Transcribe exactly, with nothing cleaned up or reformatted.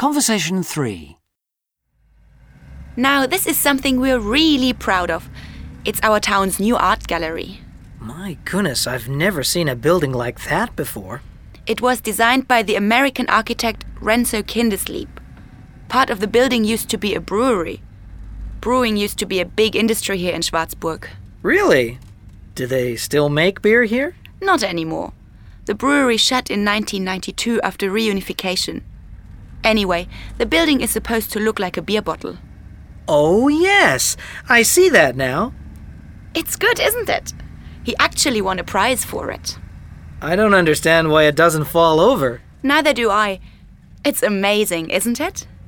Conversation three. Now, this is something we're really proud of. It's our town's new art gallery. My goodness, I've never seen a building like that before. It was designed by the American architect Renzo Kindeslieb. Part of the building used to be a brewery. Brewing used to be a big industry here in Schwarzburg. Really? Do they still make beer here? Not anymore. The brewery shut in nineteen ninety-two after reunification. Anyway, the building is supposed to look like a beer bottle. Oh, yes. I see that now. It's good, isn't it? He actually won a prize for it. I don't understand why it doesn't fall over. Neither do I. It's amazing, isn't it?